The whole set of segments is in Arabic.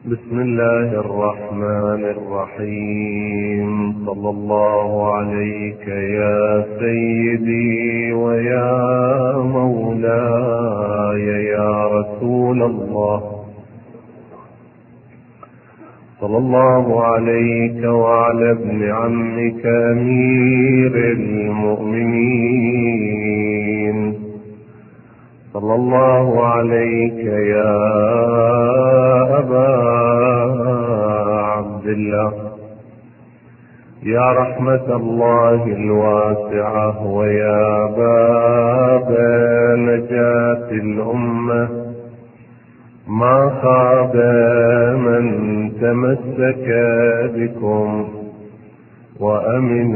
بسم الله الرحمن الرحيم. صلى الله عليك يا سيدي ويا مولاي يا رسول الله. صلى الله عليك وعلى ابن عمك أمير المؤمنين. صلى الله عليك يا أبا عبد الله، يا رحمة الله الواسعة ويا باب نجاة الأمة. ما خاب من تمسك بكم وأمن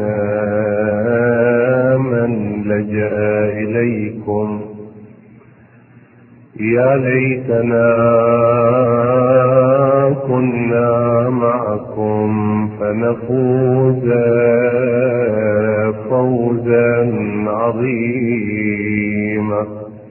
من لجأ إليكم. يا ليتنا كنا معكم فنفوز فوزا عظيما.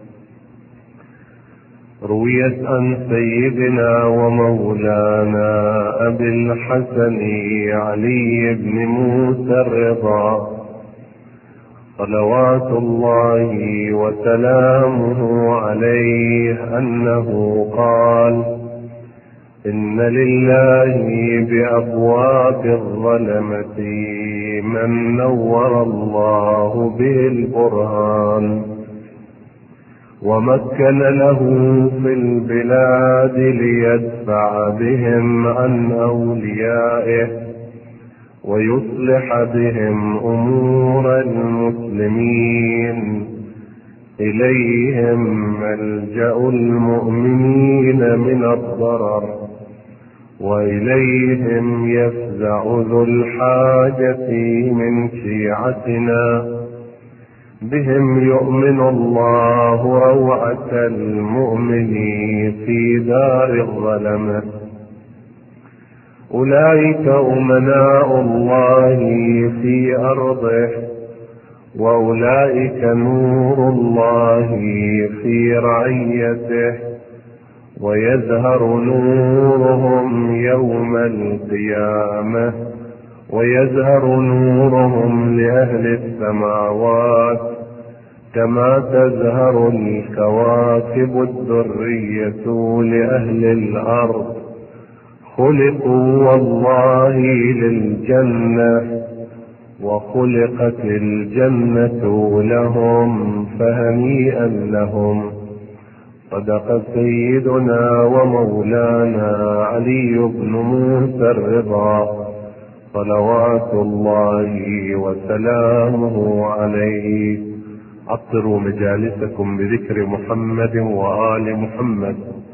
رويت عن سيدنا ومولانا أبي الحسن علي بن موسى الرضا صلوات الله وسلامه عليه أنه قال: إن لله بأبواب الظلمة من نور الله به البرهان، ومكن له في البلاد ليدفع بهم عن أوليائه ويصلح بهم أمور المسلمين. إليهم ملجأ المؤمنين من الضرر، وإليهم يفزع ذو الحاجة من شيعتنا. بهم يؤمن الله روعة المؤمن في دار الظلمة. أولئك أمناء الله في أرضه، وأولئك نور الله في رعيته، ويزهر نورهم يوم القيامة، ويزهر نورهم لأهل السماوات كما تزهر الكواكب الدرية لأهل الأرض. خلقوا والله للجنة، وخلقت الجنة لهم، فهنيئا لهم. صدق سيدنا ومولانا علي بن موسى الرضا صلوات الله وسلامه عليه. عطروا مجالسكم بذكر محمد وآل محمد.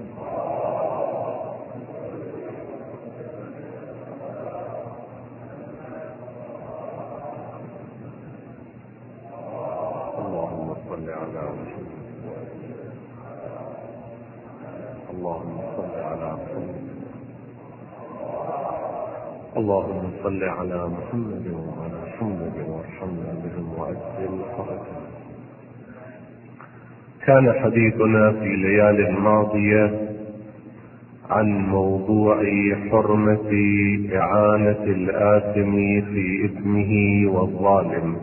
اللهم صل على محمد وعلى محمد وارحمنا بهم وأجزل فرجهم. كان حديثنا في الليالي الماضية عن موضوع حرمة إعانة الآثم في إثمه والظالم،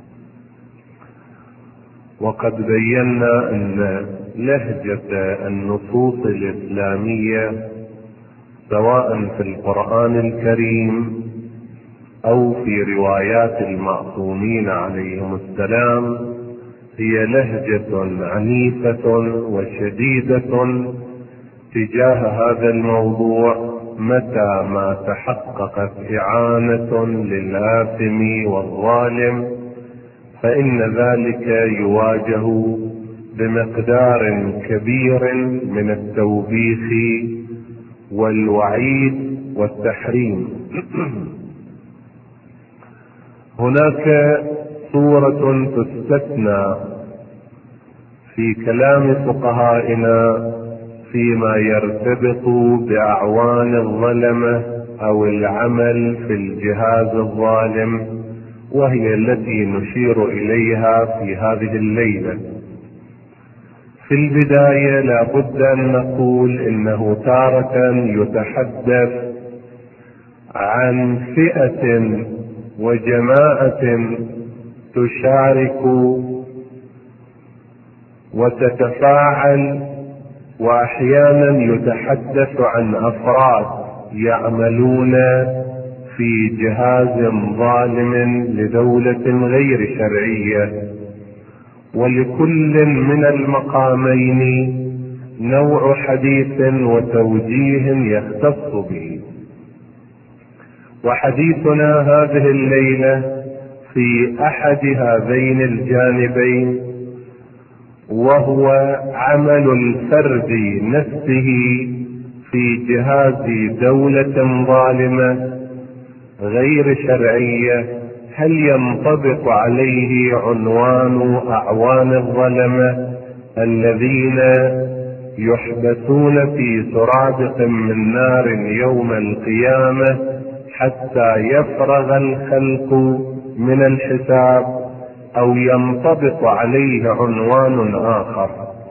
وقد بينا أن لهجة النصوص الإسلامية سواء في القرآن الكريم أو في روايات المعصومين عليهم السلام هي لهجة عنيفة وشديدة تجاه هذا الموضوع متى ما تحققت إعانة للآثم والظالم، فإن ذلك يواجه بمقدار كبير من التوبيخ والوعيد والتحريم. هناك صورة تستثنى في كلام فقهائنا فيما يرتبط بأعوان الظلمة أو العمل في الجهاز الظالم، وهي التي نشير إليها في هذه الليلة. في البداية لا بد أن نقول إنه تارة يتحدث عن فئة وجماعة تشارك وتتفاعل، وأحيانا يتحدث عن أفراد يعملون في جهاز ظالم لدولة غير شرعية، ولكل من المقامين نوع حديث وتوجيه يختص به. وحديثنا هذه الليلة في أحد هذين الجانبين، وهو عمل الفرد نفسه في جهاز دولة ظالمة غير شرعية. هل ينطبق عليه عنوان أعوان الظلمة الذين يحبسون في سرادق من نار يوم القيامة حتى يفرغ الخلق من الحساب، أو ينطبق عليه عنوان آخر؟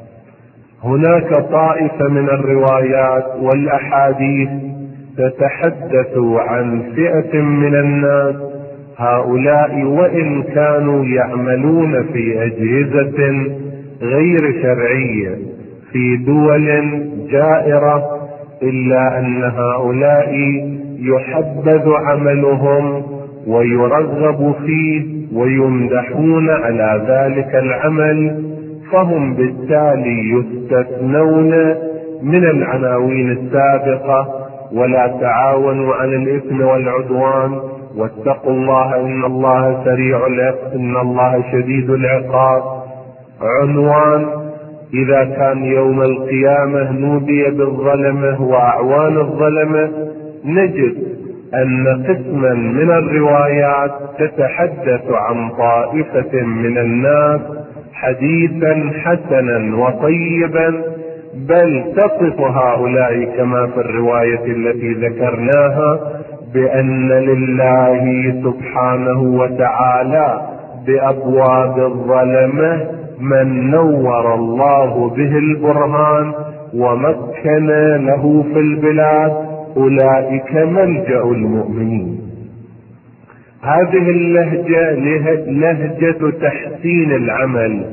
هناك طائفة من الروايات والأحاديث تتحدث عن فئة من الناس، هؤلاء وإن كانوا يعملون في أجهزة غير شرعية في دول جائرة، إلا أن هؤلاء يحبذ عملهم ويرغب فيه ويمدحون على ذلك العمل، فهم بالتالي يستثنون من العناوين السابقة: ولا تعاونوا على الإثم والعدوان، واتقوا الله إن الله سريع العقاب، إن الله شديد العقاب. عنوان إذا كان يوم القيامة نودي بالظلمة وأعوان الظلمة، نجد أن قسما من الروايات تتحدث عن طائفة من الناس حديثا حسنا وطيبا، بل تصف هؤلاء كما في الرواية التي ذكرناها بأن لله سبحانه وتعالى بأبواب الظلمة من نور الله به البرهان ومكن له في البلاد، أولئك ملجأ المؤمنين. هذه اللهجة لهجة تحسين العمل،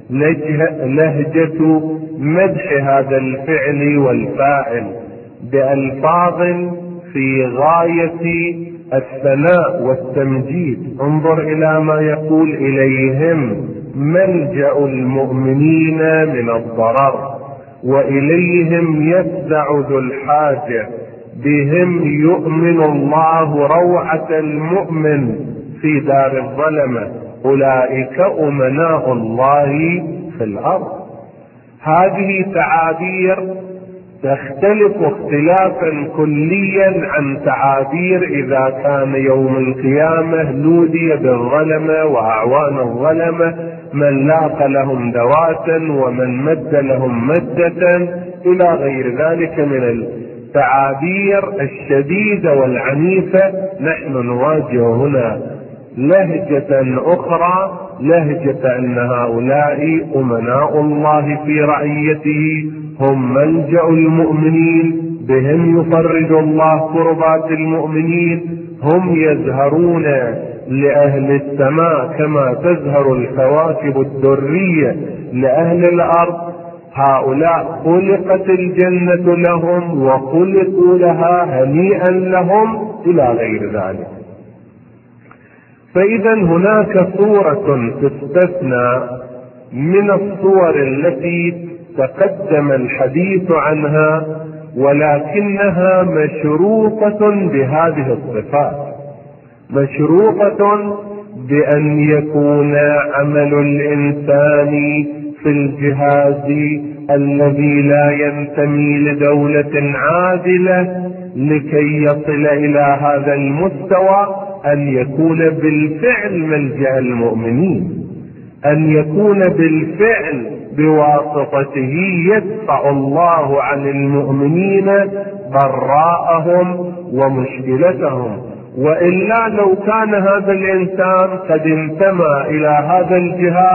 لهجة مدح هذا الفعل والفاعل بألفاظ في غاية الثناء والتمجيد. انظر إلى ما يقول: إليهم ملجأ المؤمنين من الضرر، وإليهم يفزع ذو الحاجة، بهم يؤمن الله روعة المؤمن في دار الظلمة، أولئك أمناء الله في الأرض. هذه تعابير تختلف اختلافا كليا عن تعابير إذا كان يوم القيامة نودي بالظلمة وأعوان الظلمة، من لاق لهم دواتا ومن مد لهم مدة إلى غير ذلك من التعابير الشديدة والعنيفة. نحن نواجه هنا لهجة أخرى، لهجة أن هؤلاء أمناء الله في رعيته، هم ملجأ المؤمنين، بهم يفرج الله كربات المؤمنين، هم يزهرون لأهل السماء كما تزهر الكواكب الدرية لأهل الأرض. هؤلاء خلقت الجنة لهم وخلقوا لها، هنيئا لهم، إلى غير ذلك. فإذا هناك صورة تستثنى من الصور التي تقدم الحديث عنها، ولكنها مشروطة بهذه الصفات، مشروطة بأن يكون عمل الإنسان في الجهاز الذي لا ينتمي لدولة عادلة لكي يصل إلى هذا المستوى أن يكون بالفعل ملجأ المؤمنين، أن يكون بالفعل بواسطته يدفع الله عن المؤمنين ضراءهم ومشكلتهم. وإلا لو كان هذا الإنسان قد انتمى إلى هذا الجهاد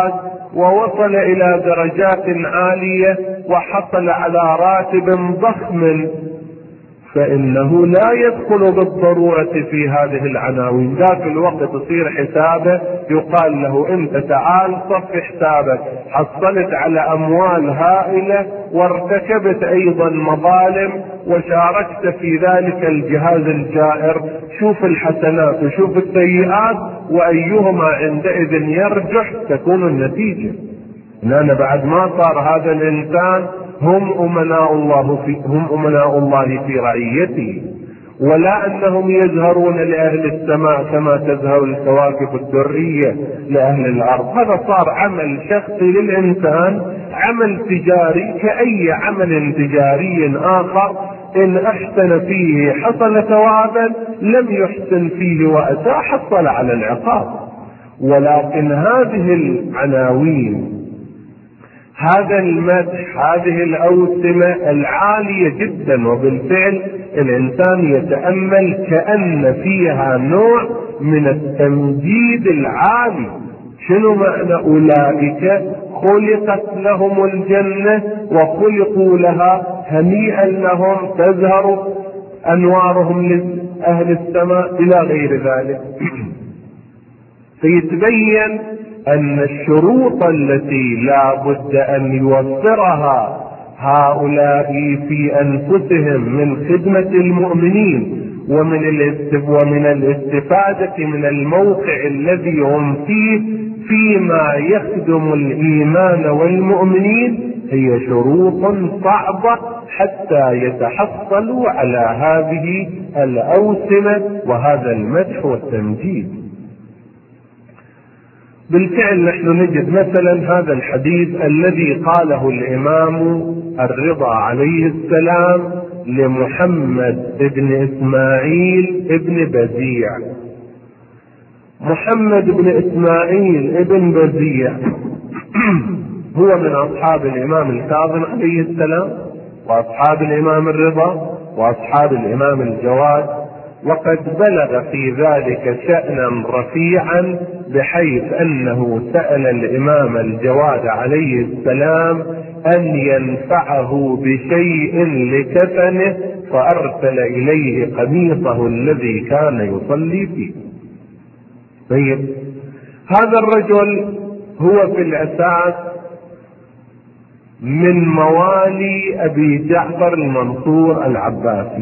ووصل إلى درجات عالية وحصل على راتب ضخم، فإنه لا يدخل بالضرورة في هذه العناوين. ذاك الوقت تصير حسابه يقال له انت تعال صف حسابك، حصلت على اموال هائلة وارتكبت ايضا مظالم وشاركت في ذلك الجهاز الجائر، شوف الحسنات وشوف السيئات وايهما عندئذ يرجح تكون النتيجة. لأن بعد ما صار هذا الإنسان هم أمناء الله في رعيته، ولا أنهم يزهرون لأهل السماء كما تزهر الكواكب الدرية لأهل الأرض. هذا صار عمل شخصي للإنسان، عمل تجاري كأي عمل تجاري آخر، إن أحسن فيه حصل ثوابا، لم يحسن فيه وأساء حصل على العقاب. ولكن هذه العناوين، هذا المدح، هذه الأوسمة العالية جدا، وبالفعل الإنسان يتأمل كأن فيها نوع من التمجيد العالي. شنو معنى أولئك خلقت لهم الجنة وخلقوا لها، هنيئا لهم تزهر أنوارهم لأهل السماء إلى غير ذلك. فيتبين أن الشروط التي لا بد أن يوفرها هؤلاء في أنفسهم من خدمة المؤمنين ومن الاستفادة من الموقع الذي هم فيه فيما يخدم الإيمان والمؤمنين، هي شروط صعبة حتى يتحصلوا على هذه الأوسمة وهذا المدح والتمجيد. بالفعل نحن نجد مثلا هذا الحديث الذي قاله الإمام الرضا عليه السلام لمحمد بن إسماعيل بن بزيع. محمد بن إسماعيل بن بزيع هو من أصحاب الإمام الكاظم عليه السلام وأصحاب الإمام الرضا وأصحاب الإمام الجواد، وقد بلغ في ذلك شأنا رفيعا بحيث أنه سأل الإمام الجواد عليه السلام أن ينفعه بشيء لكفنه، فأرسل إليه قميصه الذي كان يصلي فيه. طيب، هذا الرجل هو في الأساس من موالي أبي جعفر المنصور العباسي،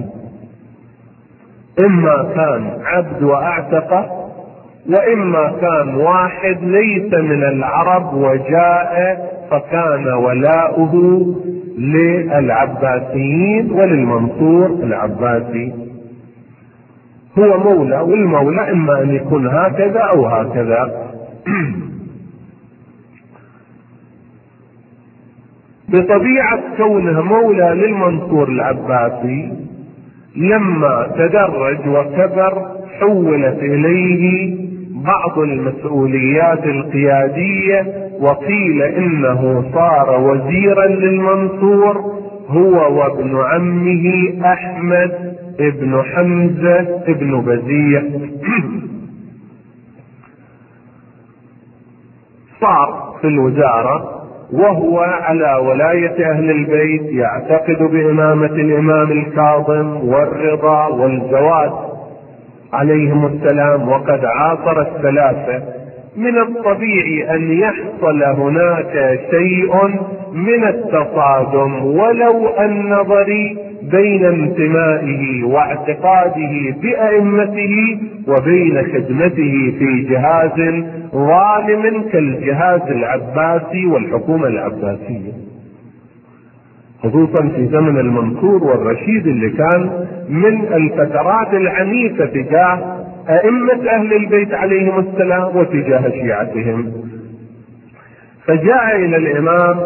إما كان عبد وأعتقه، وإما كان واحد ليس من العرب وجاء فكان ولاؤه للعباسيين وللمنصور العباسي. هو مولى، والمولى إما أن يكون هكذا أو هكذا. بطبيعة كونه مولى للمنصور العباسي، لما تدرج وكبر حولت إليه بعض المسؤوليات القيادية، وقيل إنه صار وزيرا للمنصور هو وابن عمه أحمد ابن حمزة ابن بزيع. صار في الوزارة وهو على ولاية أهل البيت، يعتقد بإمامة الإمام الكاظم والرضا والجواد عليهم السلام، وقد عاصر الثلاثة. من الطبيعي أن يحصل هناك شيء من التصادم ولو النظري بين انتمائه واعتقاده بأئمته وبين خدمته في جهاز ظالم كالجهاز العباسي والحكومة العباسية، خصوصا في زمن المنصور والرشيد اللي كان من الفترات العنيفة تجاه أئمة أهل البيت عليهم السلام وتجاه شيعتهم. فجاء إلى الإمام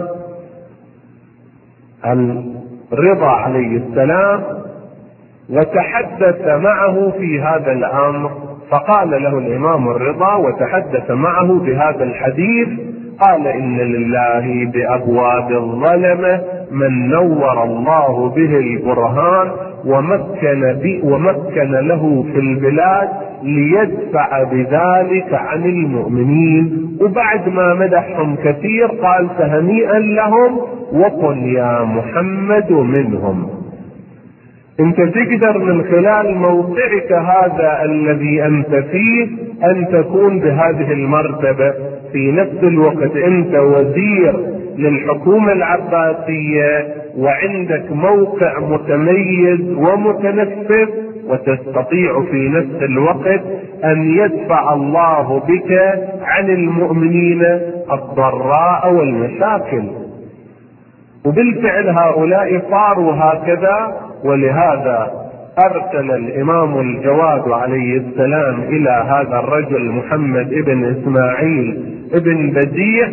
الرضا عليه السلام وتحدث معه في هذا الأمر، فقال له الإمام الرضا وتحدث معه بهذا الحديث، قال: إن لله بأبواب الظلمة من نور الله به البرهان ومكن له في البلاد ليدفع بذلك عن المؤمنين. وبعد ما مدحهم كثير قال فهنيئا لهم وكن يا محمد منهم. انت تقدر من خلال موقعك هذا الذي انت فيه ان تكون بهذه المرتبة، في نفس الوقت انت وزير للحكومة العباسية وعندك موقع متميز ومتنفذ، وتستطيع في نفس الوقت ان يدفع الله بك عن المؤمنين الضراء والمشاكل. وبالفعل هؤلاء صاروا هكذا. ولهذا ارسل الامام الجواد عليه السلام الى هذا الرجل محمد ابن اسماعيل ابن بديع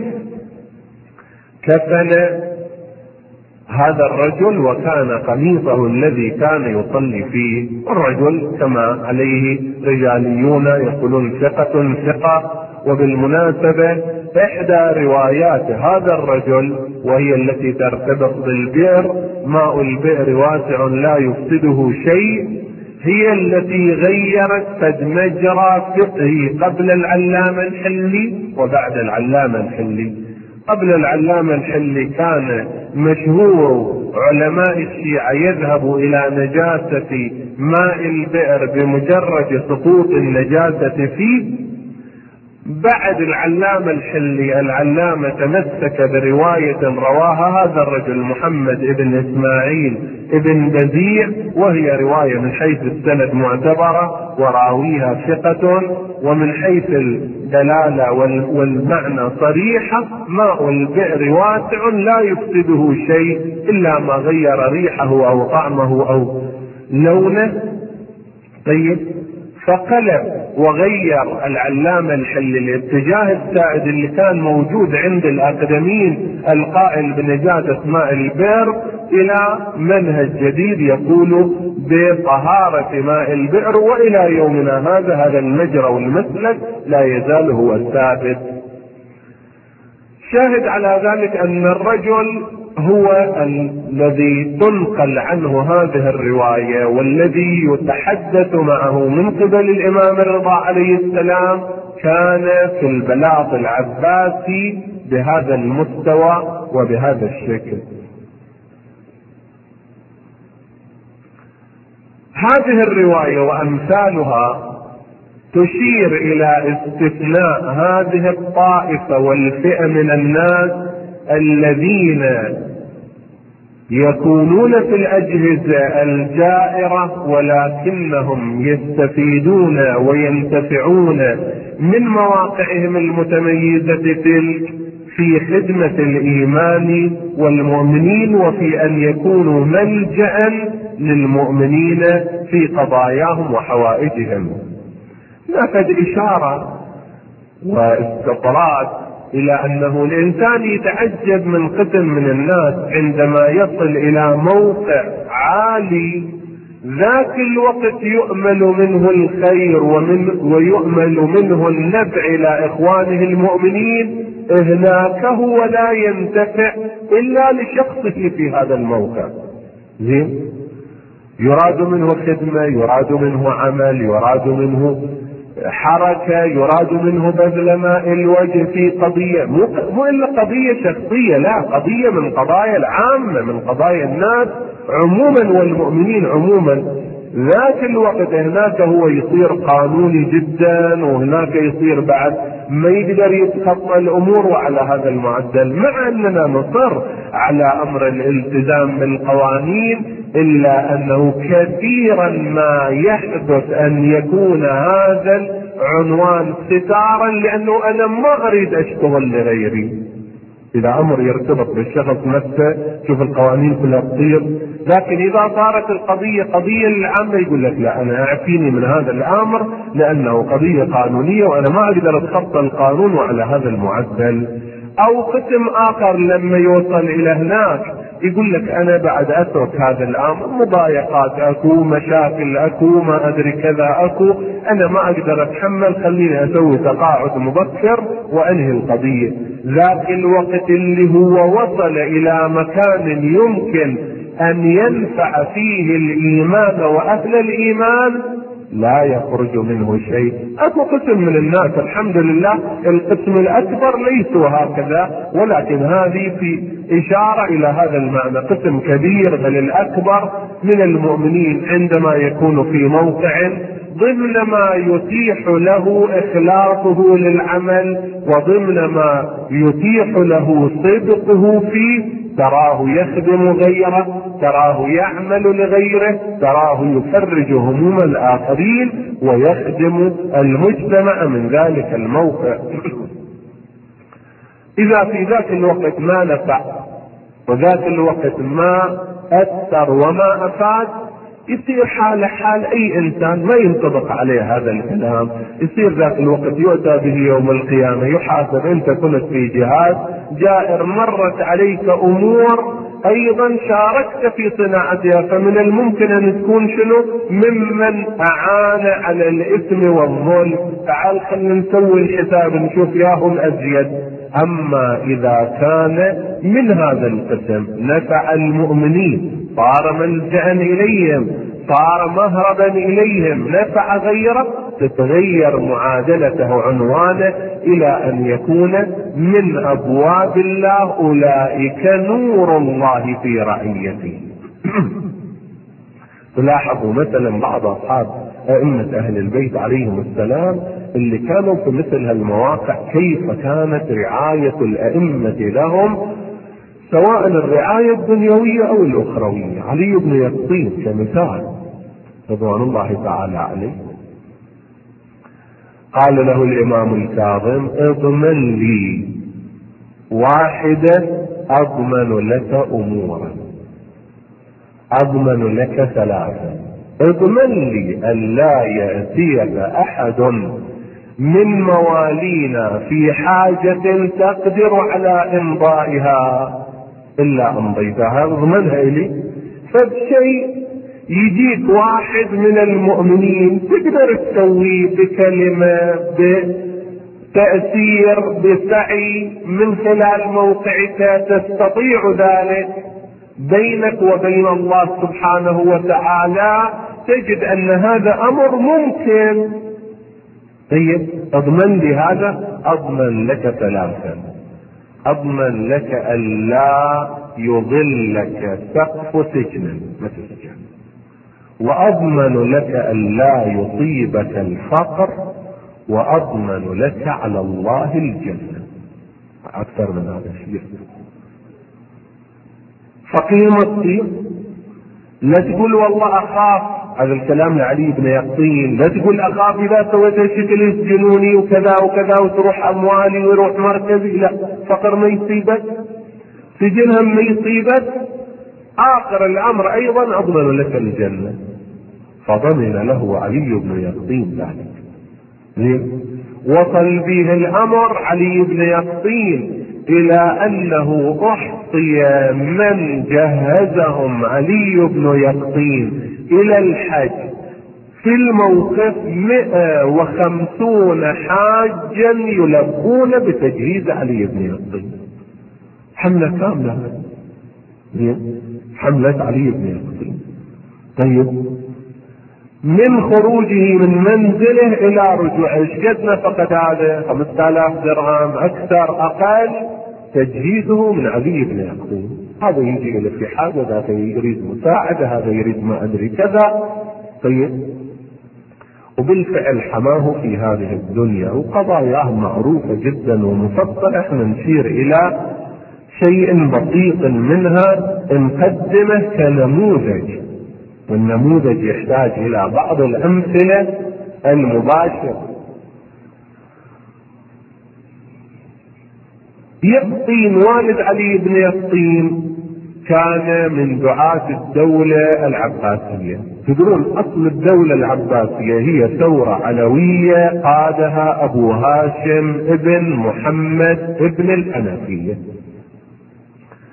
كفن هذا الرجل وكان قميصه الذي كان يصلي فيه. الرجل كما عليه رجاليون يقولون ثقة ثقة. وبالمناسبة احدى روايات هذا الرجل وهي التي ترتبط بالبئر، ماء البئر واسع لا يفسده شيء، هي التي غيرت قد مجرى فقهي قبل العلامة الحلي وبعد العلامة الحلي. قبل العلامة الحلي كان مشهور علماء الشيعة يذهب الى نجاسة ماء البئر بمجرد سقوط النجاسة فيه. بعد العلامة الحلي العلامة تمسك برواية رواها هذا الرجل محمد ابن اسماعيل ابن بديع، وهي رواية من حيث السند معتبرة وراويها ثقة، ومن حيث الدلالة والمعنى صريحة. ماء البئر واسع لا يفسده شيء إلا ما غير ريحه أو طعمه أو لونه. طيب، فقلب وغير العلامة الحلي الاتجاه السائد اللي كان موجود عند الأقدمين القائل بنجاسة ماء البئر إلى منهج جديد يقول بطهارة ماء البئر. وإلى يومنا هذا المجرى والمسلك لا يزال هو الثابت. شاهد على ذلك أن الرجل هو الذي تنقل عنه هذه الرواية والذي يتحدث معه من قبل الإمام الرضا عليه السلام كان في البلاط العباسي بهذا المستوى وبهذا الشكل. هذه الرواية وأمثالها تشير إلى استثناء هذه الطائفة والفئة من الناس الذين يكونون في الأجهزة الجائرة ولكنهم يستفيدون وينتفعون من مواقعهم المتميزة تلك في خدمة الإيمان والمؤمنين وفي أن يكونوا ملجأ للمؤمنين في قضاياهم وحوائجهم. نفذ إشارة واستطراد إلى أنه الإنسان يتعجب من قسم من الناس عندما يصل إلى موقع عالي ذاك الوقت يؤمل منه الخير ويؤمل منه النفع إلى إخوانه المؤمنين، هناك هو لا ينتفع إلا لشخصه في هذا الموقع. زين، يراد منه خدمة، يراد منه عمل، يراد منه حركة، يراد منه بذل ماء الوجه في قضية مو إلا قضية شخصية، لا، قضية من قضايا العامة، من قضايا الناس عموما والمؤمنين عموما. ذاك الوقت هناك هو يصير قانوني جدا، وهناك يصير بعد ما يقدر يتخطى الأمور وعلى هذا المعدل. مع أننا نصر على أمر الالتزام بالقوانين، إلا أنه كثيرا ما يحدث أن يكون هذا العنوان ستارا، لأنه أنا ما أريد أشتغل لغيري. إذا أمر يرتبط بالشخص نفسه شوف القوانين كلها تطير، لكن إذا صارت القضية قضية للعامة يقول لك لا، أنا أعفيني من هذا الأمر لأنه قضية قانونية وأنا ما أقدر أتخطى القانون وعلى هذا المعدل. أو قسم آخر لما يوصل إلى هناك يقول لك انا بعد اترك هذا الامر، مضايقات اكو، مشاكل اكو، ما ادري كذا اكو، انا ما اقدر اتحمل، خليني اسوي تقاعد مبكر وانهي القضية. ذاك الوقت اللي هو وصل الى مكان يمكن ان ينفع فيه الايمان واهل الايمان لا يخرج منه شيء. اكو قسم من الناس الحمد لله القسم الاكبر ليسوا هكذا، ولكن هذه في اشارة الى هذا المعنى. قسم كبير بل الاكبر من المؤمنين عندما يكون في موقع ضمن ما يتيح له اخلاصه للعمل وضمن ما يتيح له صدقه فيه، تراه يخدم غيره، تراه يعمل لغيره، تراه يفرج هموم الآخرين ويخدم المجتمع من ذلك الموقع. إذا في ذاك الوقت ما نفع وذاك الوقت ما أثر وما أفاد، يصير حال أي إنسان ما ينطبق عليه هذا الكلام. يصير ذاك الوقت يؤتى به يوم القيامة يحاسب. أنت كنت في جهاد جائر، مرت عليك أمور أيضا شاركت في صناعتها، فمن الممكن أن تكون شنو؟ ممن أعان على الإثم والظلم. تعال خلينا نسوي الحساب نشوف ياهم الأزيد. أما إذا كان من هذا القسم نفع المؤمنين، صار ملجأ إليهم، صار مهربا إليهم، نفع غيره، تتغير معادلته عنوانه إلى أن يكون من أبواب الله، أولئك نور الله في رعيته. تلاحظوا مثلا بعض أصحاب أئمة أهل البيت عليهم السلام اللي كانوا في مثل هالمواقع كيف كانت رعاية الأئمة لهم، سواء الرعاية الدنيوية أو الأخروية. علي بن يقطين كمثال رضوان الله تعالى عليه، قال له الإمام الكاظم اضمن لي واحدة أضمن لك أمورا، أضمن لك ثلاثا. اضمن لي أن لا يأتيك أحد من موالينا في حاجة تقدر على إمضائها إلا أمضيتها، اضمنها إلي. فبشيء يجيك واحد من المؤمنين تقدر تسويه بكلمة، بتأثير، بسعي، من خلال موقعك تستطيع ذلك بينك وبين الله سبحانه وتعالى، تجد أن هذا أمر ممكن. طيب اضمن لي هذا، اضمن لك ثلاثا. اضمن لك الا يضلك سقف سجن ما تسجن، واضمن لك الا يصيبك الفقر، واضمن لك على الله الجنة. اكثر من هذا الشيء فقيمة تصير. لا تقول والله اخاف، هذا الكلام لعلي بن يقطين، لا تقول اخاف اذا سويت الشكل يسجنوني وكذا وكذا وتروح اموالي ويروح مركزي. لا، فقر ما يصيبك، سجنهم ما يصيبك، اخر الامر ايضا اضمن لك الجنة. فضمن له علي بن يقطين ذلك. وصل به الامر علي بن يقطين الى انه احصي من جهزهم علي بن يقطين الى الحج في الموقف 150 حاجا يلبون بتجهيز علي بن يقطين. حملة كاملة، حملة علي بن يقطين. طيب من خروجه من منزله الى رجوعه ايش قد نفقة هذا؟ 5000 درهم، اكثر اقل، تجهيزه من علي بن يقطين. هذا يجي له في حاجة، ذاك يريد مساعدة، هذا يريد ما ادري كذا. طيب وبالفعل حماه في هذه الدنيا، وقضاياه معروفة جدا ومفصلة. احنا نشير الى شيء بسيط منها نقدمه كنموذج، والنموذج يحتاج الى بعض الامثلة المباشرة. يقطين والد علي بن يقطين كان من دعاة الدولة العباسية. تدرون اصل الدولة العباسية هي ثورة علوية قادها ابو هاشم ابن محمد ابن الحنفية.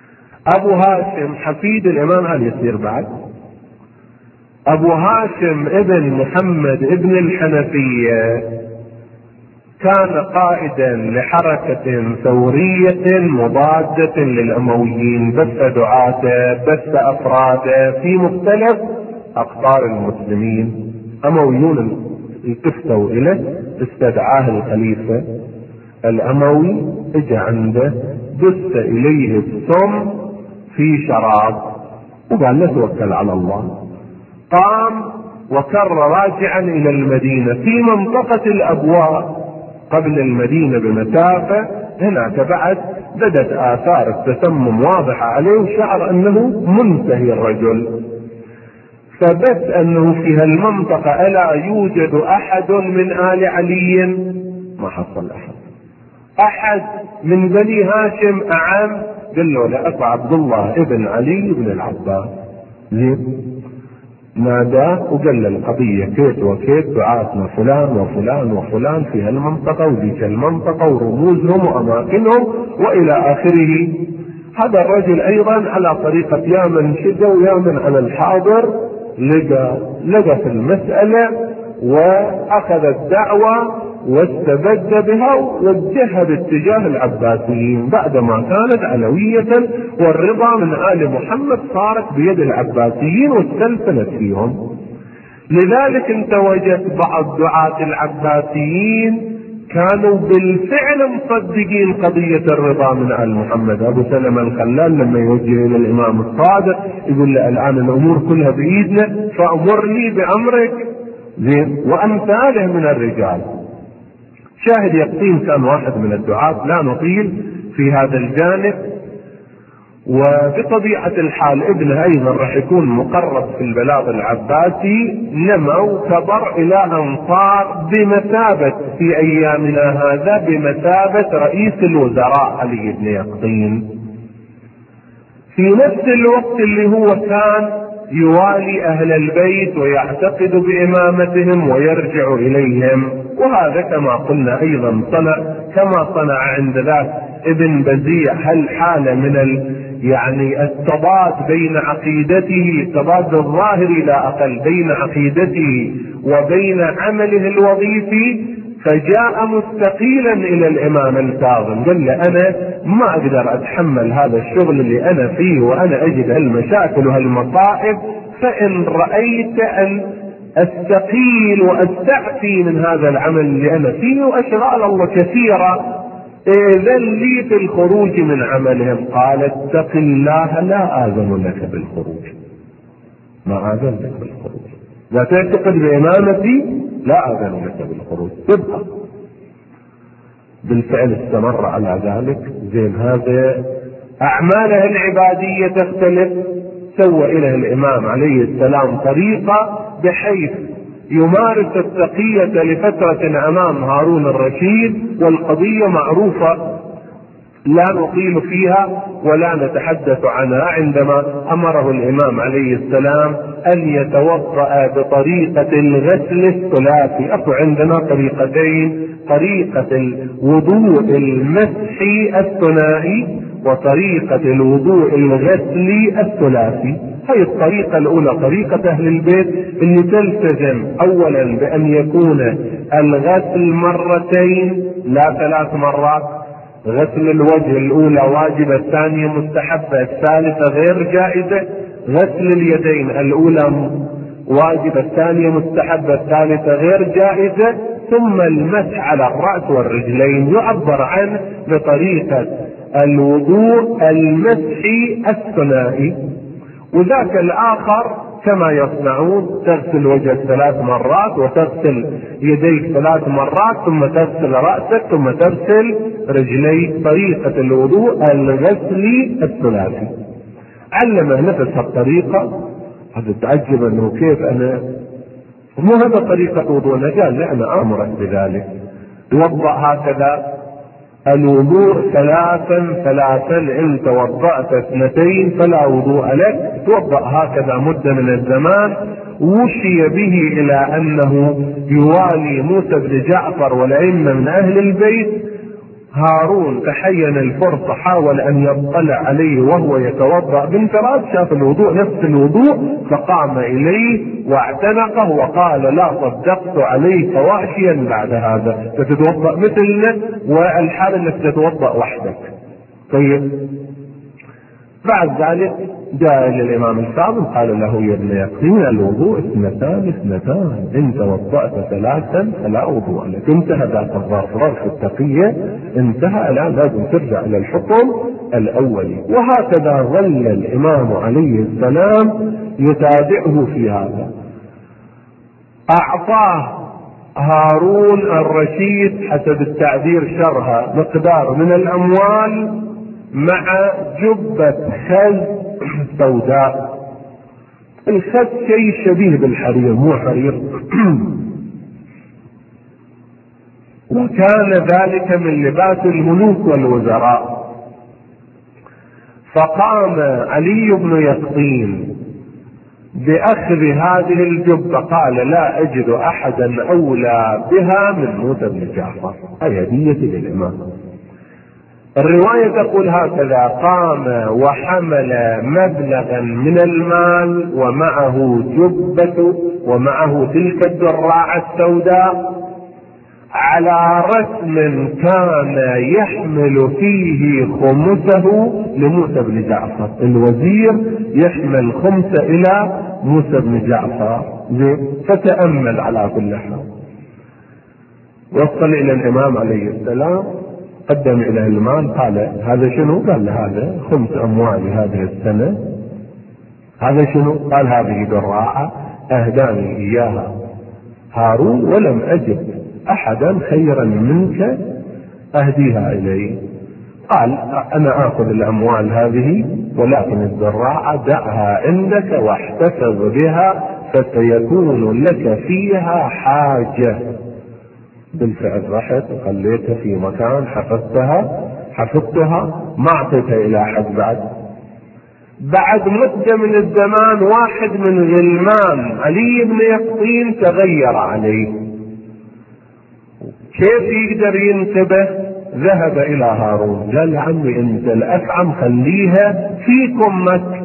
ابو هاشم حفيد الامام علي يصير بعد. ابو هاشم ابن محمد ابن الحنفية كان قائدا لحركة ثورية مضادة للامويين، بث دعاته، بث افراده في مختلف اقطار المسلمين. امويون التفتوا اليه، استدعاه الخليفة الاموي، اجى عنده دس اليه السم في شراب وقال له توكل على الله. قام وكر راجعا الى المدينة في منطقة الابواء قبل المدينة بمسافة. هناك بعد بدت آثار التسمم واضحة عليه، وشعر أنه منتهي الرجل، فبث أنه في هالمنطقة ألا يوجد أحد من آل علي؟ ما حصل أحد من بني هاشم أعم. قال له لأبو عبد الله ابن علي بن العباس. زين، ناداه وقال له القضية كيت وكيت، دعاتنا فلان وفلان وفلان في هالمنطقة وذيك المنطقة ورموزهم وأماكنهم وإلى آخره. هذا الرجل أيضا على طريقة يا من شجا ويا من على الحاضر لقى في المسألة وأخذ الدعوة واستبد بها ووجهها باتجاه العباسيين، بعدما كانت علوية والرضا من آل محمد صارت بيد العباسيين واستلفنت فيهم. لذلك انت وجدت بعض دعاة العباسيين كانوا بالفعل مصدقين قضية الرضا من آل محمد. أبو سلمة الخلال لما يوجه إلى الإمام الصادق يقول له الآن الأمور كلها بإيدنا فأمرني بأمرك. زين، وأمثاله من الرجال. شاهد يقطين كان واحد من الدعاة، لا نطيل في هذا الجانب. وبطبيعة الحال ابنه أيضا راح يكون مقرب في البلاغ العباسي، نمى وكبر إلى أن صار بمثابة في أيامنا هذا بمثابة رئيس الوزراء علي بن يقطين. في نفس الوقت اللي هو كان يوالي أهل البيت ويعتقد بإمامتهم ويرجع إليهم، وهذا كما قلنا أيضا صنع كما صنع عند ذاك ابن بزيع هالحالة من يعني التضاد بين عقيدته، التضاد الظاهري لا أقل بين عقيدته وبين عمله الوظيفي، فجاء مستقيلا إلى الإمام الكاظم قال له أنا ما أقدر أتحمل هذا الشغل اللي أنا فيه وأنا أجد هالمشاكل وهالمصائب، فإن رأيت أن أستقيل وأستعفي من هذا العمل اللي أنا فيه وأشغال الله كثيرة، إذن لي في الخروج من عملهم. قال اتق الله لا آذن لك بالخروج، ما آذن لك بالخروج، لا تعتقد بإمامتي لا آذن لك بالخروج، تبقى. بالفعل استمر على ذلك. زين، هذا أعماله العبادية تختلف. سوى إلى الإمام عليه السلام طريقة بحيث يمارس التقية لفترة أمام هارون الرشيد، والقضية معروفة لا نطيل فيها ولا نتحدث عنها. عندما أمره الإمام عليه السلام أن يتوضأ بطريقة الغسل الثلاثي، أكو عندنا طريقتين، طريقة الوضوء المسحي الثنائي وطريقة الوضوء الغسلي الثلاثي. هي الطريقة الأولى طريقة أهل البيت اللي تلتزم أولا بأن يكون الغسل مرتين لا 3 مرات. غسل الوجه الأولى واجبة، الثانية مستحبة، الثالثة غير جائزة. غسل اليدين الأولى واجبة، الثانية مستحبة، الثالثة غير جائزة. ثم المسح على الرأس والرجلين يعبر عنه بطريقة الوضوء المسحي الثنائي. وذاك الآخر كما يصنعون، تغسل وجهك 3 مرات وتغسل يديك 3 مرات ثم تغسل رأسك ثم تغسل رجليك، طريقة الوضوء الغسلي الثلاثي. علمه نفس الطريقة. هذا تعجب انه كيف انا مو هذا طريقة وضوءنا؟ قال لا انا امرك بذلك، توضأ هكذا الوضوء 3 إن توضأت 2 فلا وضوء لك. توضأ هكذا مدة من الزمان. وشي به إلى أنه يوالي موسى بن جعفر والأئمة من أهل البيت. هارون تحين الفرصة، حاول أن يطلع عليه وهو يتوضأ بانفراد، شاف الوضوء نفس الوضوء، فقام إليه واعتنقه وقال: لا صدقت عليك واشيا بعد هذا، تتوضأ مثلنا والحال انك تتوضأ وحدك. طيب، بعد ذلك جاء الى الامام الكاظم قال له: يا ابن يقين، الوضوء اثنتان، ان توضأت ثلاثا فلا وضوء لك. انتهى ذاك الظرف، ظرف التقية انتهى، الان لازم ترجع الى الحكم الاولي. وهكذا ظل الامام عليه السلام يتابعه في هذا. اعطاه هارون الرشيد حسب التعبير شرها مقدار من الاموال مع جبة خز سوداء. الخز شيء شبيه بالحرير، مو حرير. وكان ذلك من لباس الملوك والوزراء. فقام علي بن يقطين بأخذ هذه الجبة، قال: لا أجد أحدا أولى بها من موسى بن جعفر، هي هدية للإمام. الرواية تقول هكذا: قام وحمل مبلغا من المال ومعه جبة ومعه تلك الدراعة السوداء، على رسم كان يحمل فيه خمسه لموسى بن جعفر. الوزير يحمل خمسة إلى موسى بن جعفر. فتأمل على كل حال. وصل إلى الإمام عليه السلام، قدم إلى المال، قال: هذا شنو؟ قال: هذا 5 أموال هذه السنة. هذا شنو؟ قال: هذه دراعة أهداني إياها هارون، ولم أجد أحدا خيرا منك أهديها إليه. قال: أنا آخذ الأموال هذه، ولكن الدراعة دعها عندك واحتفظ بها، فسيكون لك فيها حاجة. بالفعل رحت وخليتها في مكان، حفظتها، ما اعطيتها الى احد. بعد مدة من الزمان، واحد من غلمان علي بن يقطين تغير عليه. كيف يقدر ينتبه؟ ذهب الى هارون، قال: يا عمي انت الافعم خليها في كمك.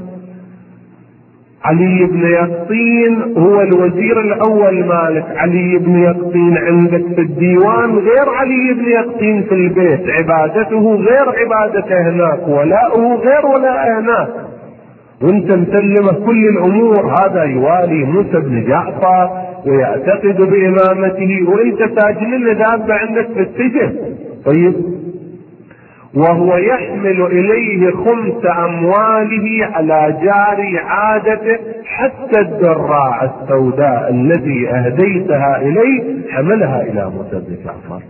علي بن يقطين هو الوزير الاول مالك، علي بن يقطين عندك في الديوان غير علي بن يقطين في البيت، عبادته غير عبادته هناك، ولاؤه غير ولاء هناك، وانت مسلمه كل الامور. هذا يوالي موسى بن جعفر ويعتقد بامامته، وانت ساجن دابه عندك في السجن. طيب، وهو يحمل إليه 5 أمواله على جاري عادته، حتى الدراعة السوداء التي أهديتها إليه حملها إلى موسى بن جعفر.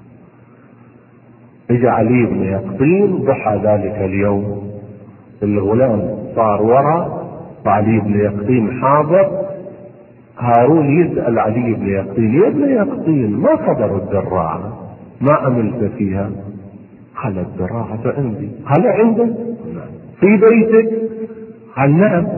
اجى علي بن يقطين ضحى ذلك اليوم، الغلام صار وراء وعلي بن يقطين حاضر. هارون يسأل علي بن يقطين: يا ابن يقطين، ما خبر الدراعة؟ ما عملت فيها؟ قال: الدراعة عندي. هل عندك؟ في بيتك؟ قال: نعم.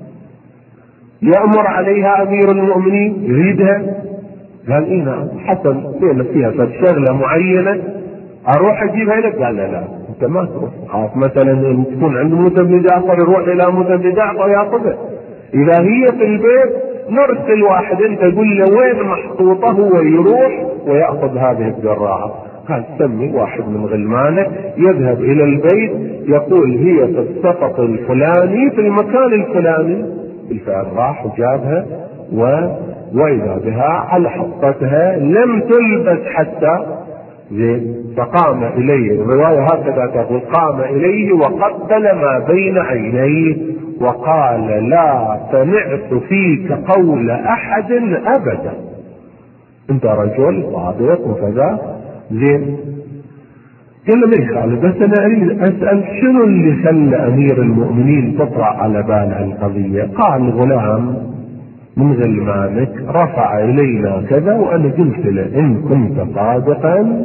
يأمر عليها أمير المؤمنين يريدها؟ قال: إيه نعم، حصل بين فيها شغلة معينة، أروح أجيبها لك؟ قال: لا، أنت ما تروح، خاف مثلا إن تكون عند موسى بن جعفر، يروح إلى موسى بن جعفر يأخذها. إذا هي في البيت نرسل واحد، أنت قل له وين محطوطة، ويروح ويأخذ هذه الدراعة. قال: سمي واحد من غلمانك يذهب الى البيت يقول: هي في السقط الفلاني في المكان الفلاني. بالفعل راح وجابها، واذا بها على حطتها لم تلبس حتى. فقام اليه، الرواية هكذا تقول: قام اليه وقبل ما بين عينيه وقال: لا سمعت فيك قول احد ابدا، انت رجل صادق وكذا. زين. قال له: ما يخالف، بس انا اريد اسال شنو اللي خلى امير المؤمنين تطرأ على باله القضيه؟ قال: غلام من غلمانك رفع الينا كذا، وانا قلت له ان كنت صادقا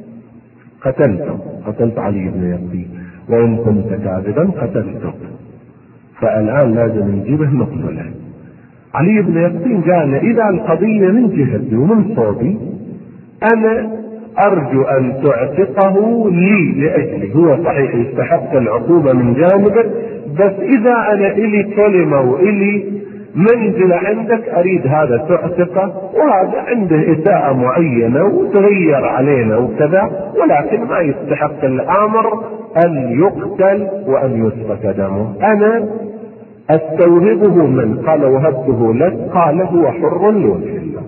قتلت علي بن يقطين، وان كنت كاذبا قتلتك، فالان لازم نجيبه نقتله. علي بن يقطين قال: اذا القضيه من جهتي ومن صوبي، انا أرجو أن تعتقه لي لأجلي. هو صحيح يستحق العقوبة من جانبك، بس إذا أنا إلي كلمة وإلي منزل عندك أريد هذا تعتقه، وهذا عنده إساءة معينة وتغير علينا وكذا، ولكن ما يستحق الأمر أن يقتل وأن يسفك دمه. أنا أستوهبه من قال وهبته لك، قال هو حر لوجه الله،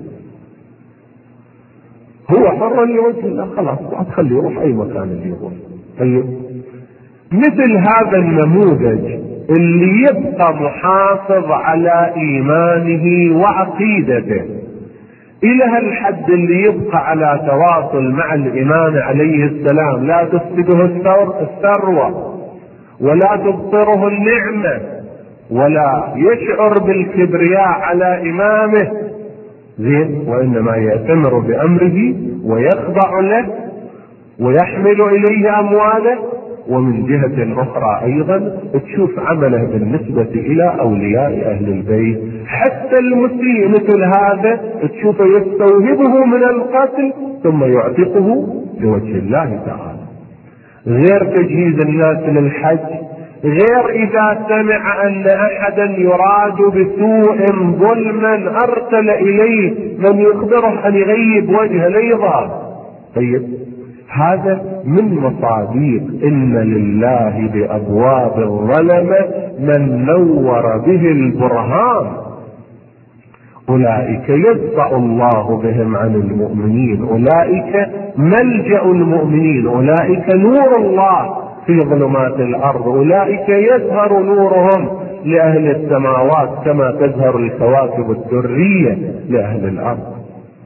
هو حر لوجه الله، خلاص تخليه يروح أي مكان اللي يروح. طيب مثل هذا النموذج اللي يبقى محافظ على إيمانه وعقيدته إلى هالحد، اللي يبقى على تواصل مع الإمام عليه السلام، لا تفسده الثروة ولا تبطره النعمة ولا يشعر بالكبرياء على إمامه، زين، وإنما يأتمر بأمره ويخضع له ويحمل إليه أمواله. ومن جهة أخرى أيضا تشوف عمله بالنسبة إلى أولياء أهل البيت، حتى المسيء مثل هذا تشوفه يستوهبه من القتل ثم يعتقه لوجه الله تعالى. غير تجهيز الناس للحج، غير إذا سمع أن أحدا يراد بسوء ظلما أرسل إليه من يخبره أن يغيب وجه ليظهر. طيب هذا من مصاديق إن لله بأبواب الظلمة من نور به البرهان، أولئك يدفع الله بهم عن المؤمنين، أولئك ملجأ المؤمنين، أولئك نور الله في ظلمات الأرض، أولئك يظهر نورهم لأهل السماوات كما تظهر الكواكب الدرية لأهل الأرض.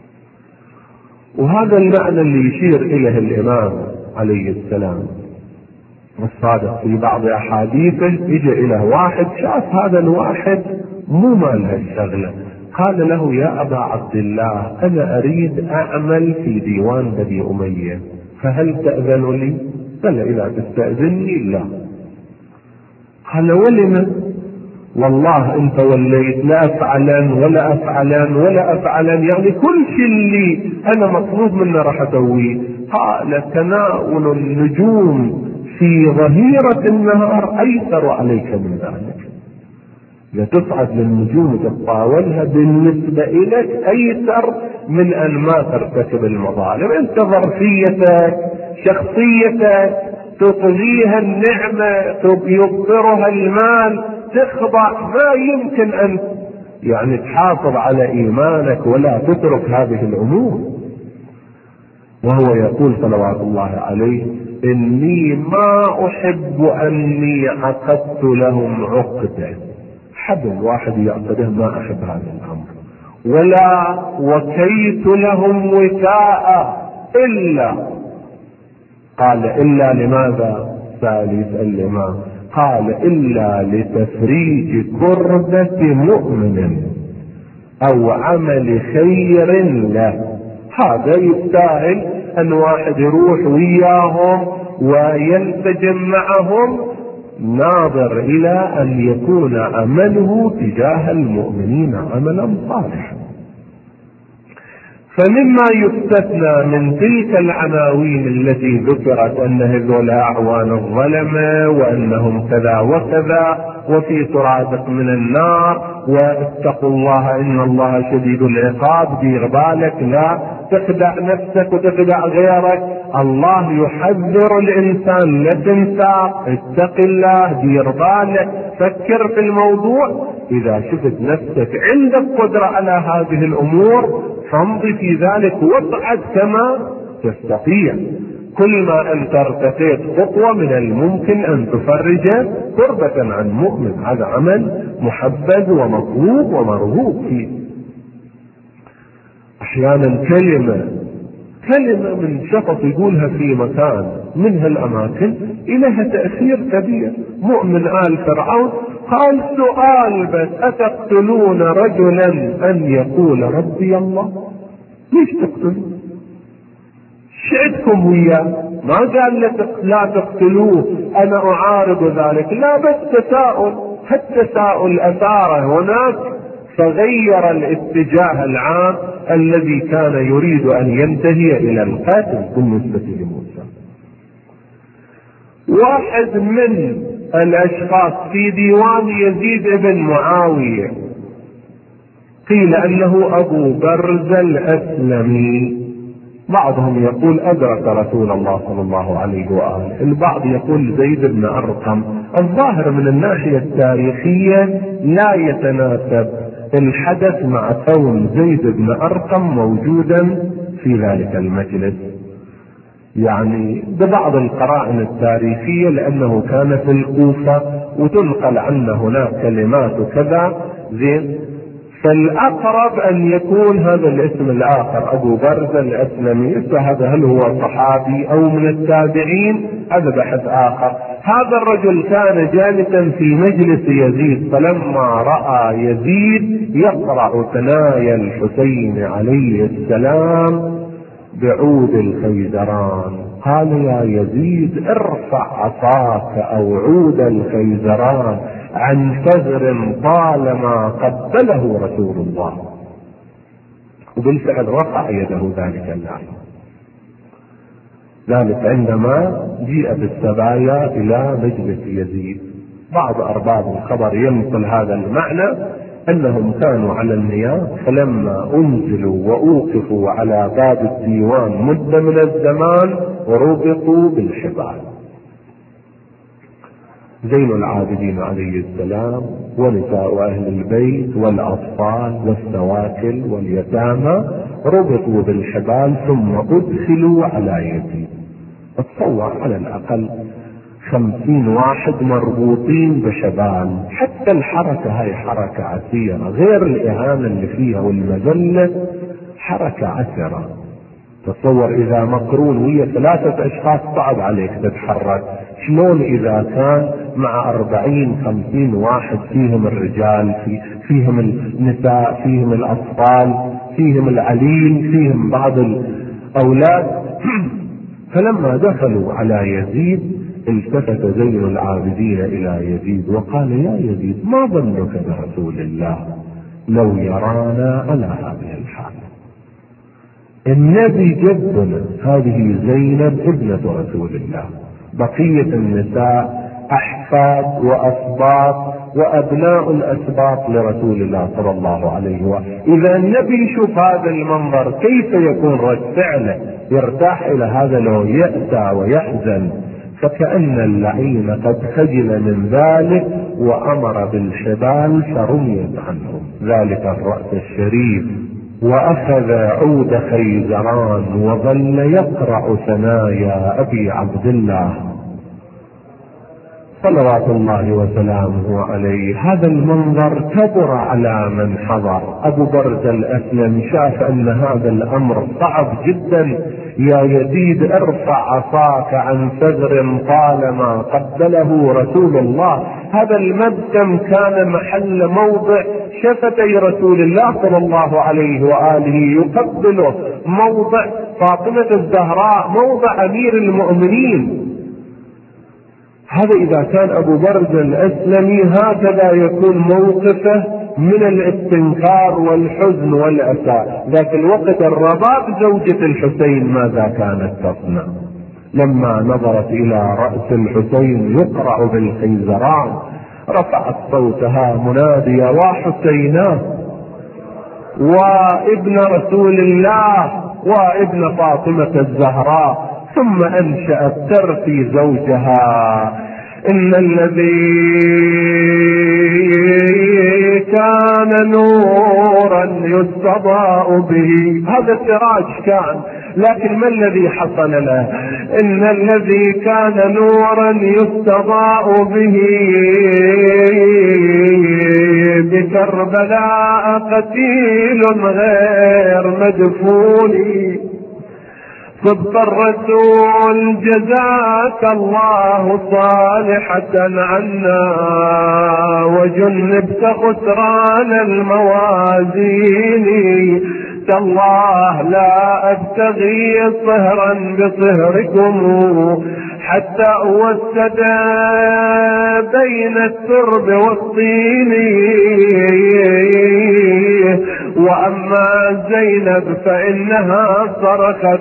وهذا المعنى اللي يشير إليه الإمام عليه السلام الصادق في بعض أحاديثه. يجي إليه واحد شاف هذا الواحد مو مالها الشغلة، قال له يا أبا عبد الله أنا أريد أعمل في ديوان بني أمية، فهل تأذن لي؟ قال إذا تستأذني لا. قال ولم؟ والله إن توليت لا أفعلن ولا أفعلن ولا أفعلن، يعني كل شيء اللي أنا مطلوب منه راح أسويه. قال تناول النجوم في ظهيرة النهار أيسر عليك من ذلك، لتصعد للنجوم وتتطاولها بالنسبة إليك أيسر من أن ما ترتكب المظالم. أنت ظرفيتك شخصيتك تطغيها النعمة يبطرها المال تخضع، ما يمكن أن يعني تحافظ على إيمانك ولا تترك هذه الأمور. وهو يقول صلوات الله عليه إني ما أحب أني عقدت لهم عقدة، حبل واحد يعقده ما أحب هذا الأمر، ولا وكيت لهم وكاء إلا، قال إلا لماذا؟ سأل يسأل الإمام، قال إلا لتفريج كربة مؤمن أو عمل خير له. هذا يستاهل أن واحد يروح وياهم وينسجم معهم ناظر إلى أن يكون عمله تجاه المؤمنين عملا صالحا. فمما يستثنى من تلك العناوين التي ذكرت أن هذول أعوان الظلمة وأنهم كذا وكذا وفي سرادق من النار واتقوا الله إن الله شديد العقاب، دير بالك لا تخدع نفسك وتخدع غيرك، الله يحذر الإنسان لا تنسى، اتق الله، دير بالك، فكر في الموضوع. إذا شفت نفسك عندك قدرة على هذه الأمور فامضي في ذلك واصعد كما تستطيع. كل ما أن ارتقيت خطوة من الممكن أن تفرج كربة عن مؤمن، هذا عمل محبذ ومطلوب ومرغوب فيه. أحيانا كلمة من شخص يقولها في مكان من هالأماكن إلها تأثير كبير. مؤمن آل فرعون قال سؤال بس، أتقتلون رجلا أن يقول ربي الله؟ ليش تقتلون؟ شعدكم وياه، ما قال لا تقتلوه أنا أعارض ذلك، لا بس تساؤل. التساؤل أثاره هناك فغير الاتجاه العام الذي كان يريد أن ينتهي إلى القتل بالنسبة لموسى. واحد من الأشخاص في ديوان يزيد بن معاوية قيل أنه أبو برزة الأسلمي، بعضهم يقول أدرك رسول الله صلى الله عليه وآله، البعض يقول زيد بن أرقم. الظاهر من الناحية التاريخية لا يتناسب الحدث مع كون زيد بن أرقم موجودا في ذلك المجلس، يعني ببعض القرائن التاريخية، لأنه كان في الكوفة وتنقل عنه هناك كلمات وكذا زين. فالأقرب أن يكون هذا الاسم الآخر أبو برزة الأسلمي، فهذا هل هو صحابي أو من التابعين هذا بحث آخر. هذا الرجل كان جالسا في مجلس يزيد، فلما رأى يزيد يقرع ثنايا الحسين عليه السلام بعود الخيزران قال يا يزيد ارفع عصاك أو عود الخيزران عن ثغر طالما قبله رسول الله. وبالفعل رفع يده ذلك اللاعب، ذلك عندما جيء بالسبايا إلى مجلس يزيد. بعض أرباب الخبر ينقل هذا المعنى أنهم كانوا على النياب، فلما أنزلوا وأوقفوا على باب الديوان مدة من الزمان ربطوا بالحبال. زين العابدين عليه السلام ونساء أهل البيت والأطفال والسواكل واليتامى ربطوا بالحبال ثم أدخلوا على يزيد. اتصور على الأقل 50 واحد مربوطين بحبال، حتى الحركة هاي حركة عسيرة، غير الإهانة اللي فيها والمذلة، حركة عسيرة. تصور إذا مقرون ويا 3 أشخاص صعب عليك تتحرك، شلون إذا كان مع 40-50 واحد فيهم الرجال، فيهم النساء، فيهم الأطفال، فيهم العليل، فيهم بعض الأولاد. فلما دخلوا على يزيد التفت زين العابدين إلى يزيد وقال يا يزيد ما ظنك برسول الله لو يرانا على هذه الحال؟ النبي جدنا، هذه زينب ابنة رسول الله، بقية النساء أحفاد وأسباط وأبناء الأسباط لرسول الله صلى الله عليه وسلم. إذا النبي يشوف هذا المنظر كيف يكون رد فعله؟ يرتاح إلى هذا لو يأسى ويحزن. فكأن اللعين قد خجل من ذلك وأمر بالحبال فرميت عنهم ذلك الرأس الشريف، وأخذ عود خيزران وظل يقرع ثنايا أبي عبد الله صلوات الله وسلامه عليه. هذا المنظر كبر على من حضر. أبو برزة الأسلم شاف أن هذا الأمر صعب جدا. يا يزيد ارفع عصاك عن ثغر طالما قبله رسول الله. هذا المبتم كان محل موضع شفتي رسول الله صلى الله عليه وآله، يقبله موضع فاطمة الزهراء، موضع أمير المؤمنين. هذا إذا كان أبو برزة الأسلمي هكذا يكون موقفه من الاستنكار والحزن والأسى. ذاك الوقت الرباب زوجة الحسين ماذا كانت تصنع لما نظرت إلى رأس الحسين يقرع بالخيزران؟ رفعت صوتها منادية وحسينا وابن رسول الله وابن فاطمة الزهراء، ثم أنشأت ترثي زوجها. إن الذي كان نورا يستضاء به، هذا سراج كان، لكن ما الذي حصل له؟ إن الذي كان نورا يستضاء به بكربلاء قتيل غير مدفون. صدق الرسول جزاك الله صالحة عنا وجنبت خسران الموازين. تالله لا أبتغي صهرا بصهركم حتى وسد بين الترب والطين. وأما زينب فإنها صرخت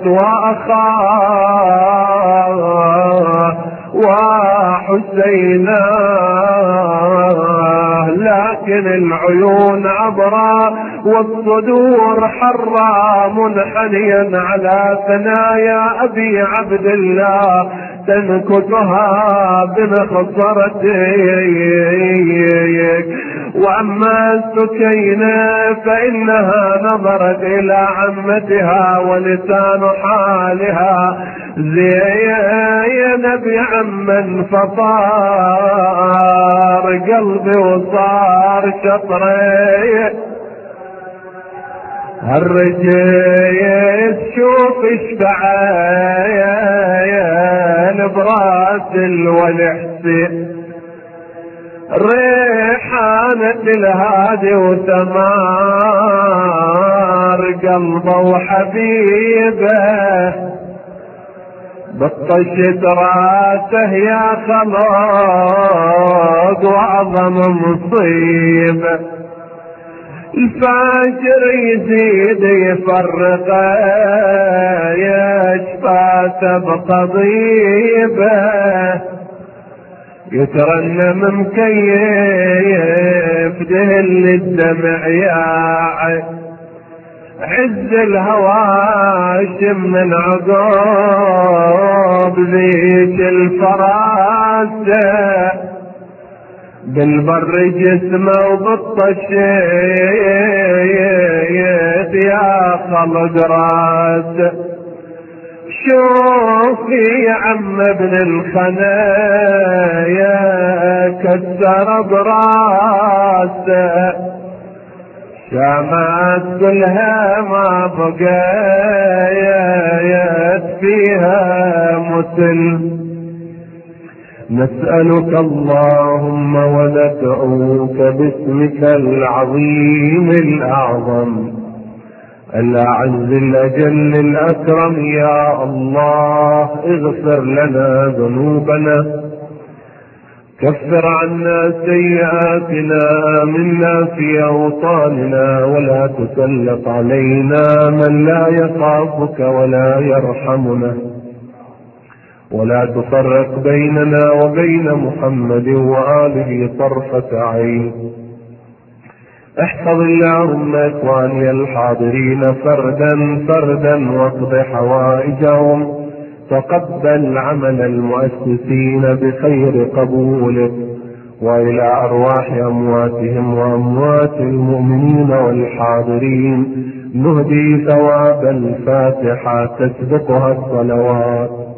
وأخاه وحسينا، لكن العيون عبرا والصدور حرا، منحنيا على ثنايا أبي عبد الله تنكتها بمخصرتك. وأما سكينة فإنها نظرت إلى عمتها ولسان حالها زينب عما فطار قلبي وصار شطري. هالرجيت شوف اشفعان براس الولحسي، ريحانة الهادي وثمار قلبه وحبيبه، بطشت راسه يا خلق وعظم مصيبه. الفاجر يزيد يفرقه يشفاته بقضيبه، يترنم مكيف دهل الدمع ياعي، عز الهواشم من عقاب ذيك الفراسه، بالبر جسمه وبالطشيت يا خلق راسه. شوفي يا عم ابن الخنايا كسر براسه، شامات كلها ما بقيت فيها مثل. نسألك اللهم وندعوك باسمك العظيم الأعظم الأعز الأجل الأكرم، يا الله اغفر لنا ذنوبنا، كفر عنا سيئاتنا، منا في أوطاننا، ولا تسلط علينا من لا يخافك ولا يرحمنا، ولا تفرق بيننا وبين محمد وآله طرفة عين. احفظ اللهم إخواني الحاضرين فردا فردا واقض حوائجهم، تقبل عمل المؤسسين بخير قبولك، وإلى أرواح أمواتهم وأموات المؤمنين والحاضرين نهدي ثواب الفاتحة تسبقها الصلوات.